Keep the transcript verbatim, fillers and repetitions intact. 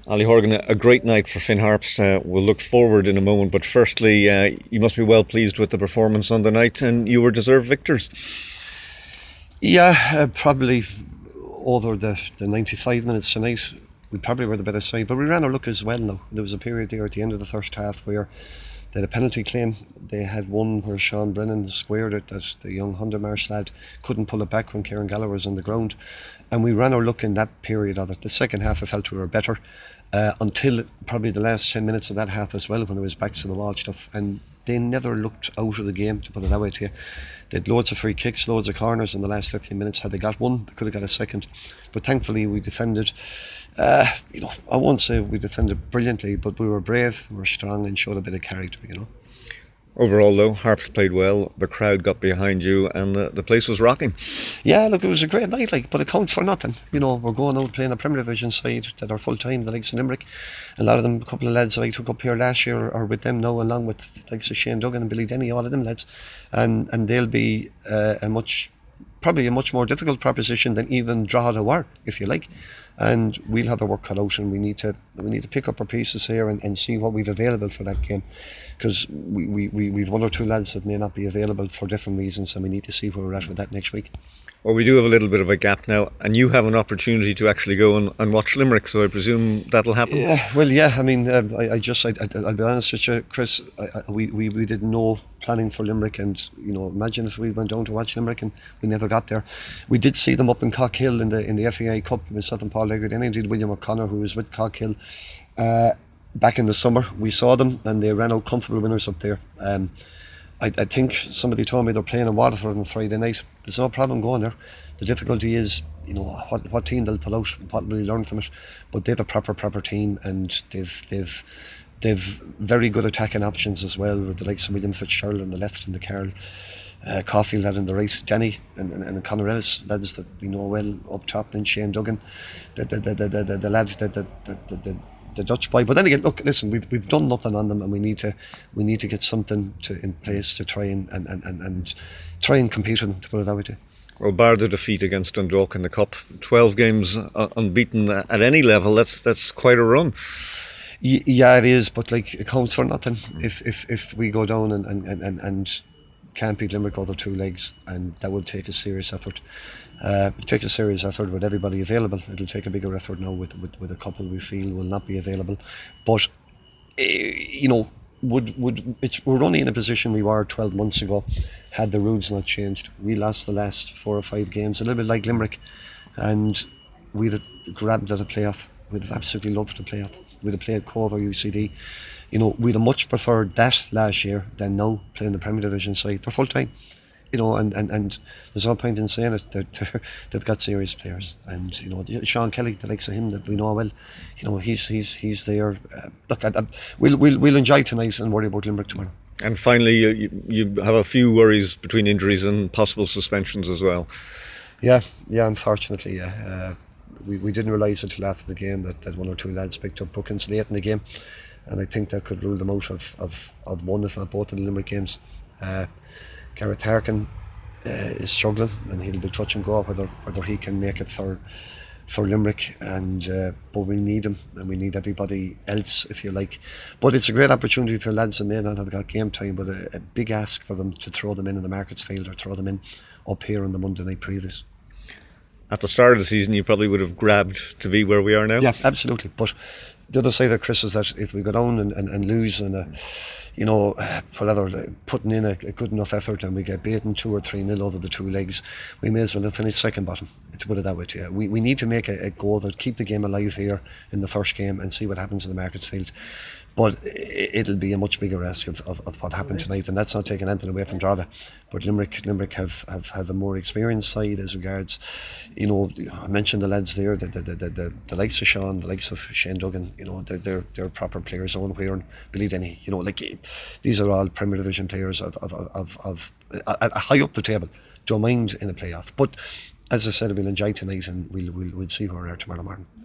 Ali Horgan, a great night for Finn Harps. Uh, we'll look forward in a moment, but firstly, uh, you must be well pleased with the performance on the night, and you were deserved victors. Yeah, uh, probably over the, the ninety-five minutes tonight, we probably were the better side, but we ran our luck as well now. There was a period there at the end of the first half where they had a penalty claim. They had one where Sean Brennan squared it, that the young Hundermarsh lad couldn't pull it back when Kieran Gallagher was on the ground. And we ran our luck in that period of it. The second half I felt we were better, uh, until probably the last ten minutes of that half as well, when it was backs to the wall stuff. And they never looked out of the game, to put it that way to you. They had loads of free kicks, loads of corners in the last fifteen minutes. Had they got one, they could have got a second. But thankfully we defended, uh, you know, I won't say we defended brilliantly, but we were brave, we were strong and showed a bit of character, you know. Overall though, Harps played well, the crowd got behind you and the, the place was rocking. Yeah, look, it was a great night, like, but it counts for nothing. You know, we're going out playing a Premier Division side that are full time, the likes of Limerick. A lot of them, a couple of lads that I took up here last year are with them now, along with the likes of Shane Duggan and Billy Denny, all of them lads. And and they'll be uh, a much, probably a much more difficult proposition than even Drogheda were, if you like. And we'll have the work cut out, and we need to we need to pick up our pieces here and, and see what we've available for that game, because we, we, we, we've one or two lads that may not be available for different reasons, and we need to see where we're at with that next week. Well, we do have a little bit of a gap now, and you have an opportunity to actually go and, and watch Limerick, so I presume that'll happen. Yeah, well, yeah, I mean, um, I, I just, I, I, I'll be honest with you, Chris, I, I, we, we, we did no planning for Limerick, and, you know, imagine if we went down to watch Limerick and we never got there. We did see them up in Cockhill in the in the F A I Cup with Southern Paul Leggett, and indeed William O'Connor, who was with Cockhill uh, back in the summer. We saw them, and they ran out comfortable winners up there. Um, I, I think somebody told me they're playing in Waterford on Friday night. There's no problem going there. The difficulty is, you know, what what team they'll pull out, what will we learn from it. But they've a proper proper team, and they've they've they've very good attacking options as well, with the likes of William Fitzgerald on the left and the Carl uh, Caulfield lad on the right, Denny and and, and Conor Ellis, lads that we know well up top. Then Shane Duggan, the the the the, the, the lads that the the, the, the the Dutch boy. But then again, look, listen, we've we've done nothing on them, and we need to we need to get something to in place to try and and, and, and, and try and compete with them, to put it that way too. Well, bar the defeat against Dundalk in the Cup, twelve games unbeaten at any level, that's that's quite a run. Y- yeah, it is, but like, it counts for nothing. Mm. If if if we go down and, and, and, and can't beat Limerick over two legs, and that will take a serious effort. Uh, it takes a serious effort with everybody available. It'll take a bigger effort now with, with, with a couple we feel will not be available. But, uh, you know, would would it's, we're only in a position we were twelve months ago had the rules not changed. We lost the last four or five games, a little bit like Limerick, and we'd have grabbed at a playoff. We'd have absolutely loved the playoff. We'd have played Cove or U C D. You know, we'd have much preferred that last year than now playing the Premier Division side. They're full time, you know, and, and, and there's no point in saying it. They're, they're, they've got serious players, and you know, Sean Kelly, the likes of him that we know well, you know, he's he's he's there. Uh, look, I, I, we'll we'll we'll enjoy tonight and worry about Limerick tomorrow. And finally, you, you have a few worries between injuries and possible suspensions as well. Yeah, yeah, unfortunately, yeah. Uh, we we didn't realise until after the game that, that one or two lads picked up bookings late in the game, and I think that could rule them out of, of, of one, if not both, of the Limerick games. Uh, Gareth Harkin uh, is struggling, and he'll be touch and go whether whether he can make it for for Limerick, and uh, but we need him, and we need everybody else, if you like. But it's a great opportunity for lads that may not have got game time, but a, a big ask for them to throw them in in the Markets Field or throw them in up here on the Monday night previous. At the start of the season, you probably would have grabbed to be where we are now. Yeah, absolutely. But the other side of Chris is that if we go down and, and, and lose and, uh, you know, whatever, putting in a, a good enough effort and we get beaten two or three nil over the two legs, we may as well have finished second bottom, to put it that way to you. We, we need to make a, a go that keep the game alive here in the first game and see what happens in the Markets Field. But it'll be a much bigger risk of, of, of what happened tonight, and that's not taking anything away from Drogheda. But Limerick, Limerick have, have, have a more experienced side as regards, you know, I mentioned the lads there, the the, the, the, the, the likes of Sean, the likes of Shane Duggan, you know, they're they're, they're proper players. Owen Whelan, Billy Denny, you know, like these are all Premier Division players of of of, of uh, high up the table. Don't mind in a playoff, but as I said, we'll enjoy tonight, and we'll we'll, we'll see where we are tomorrow morning.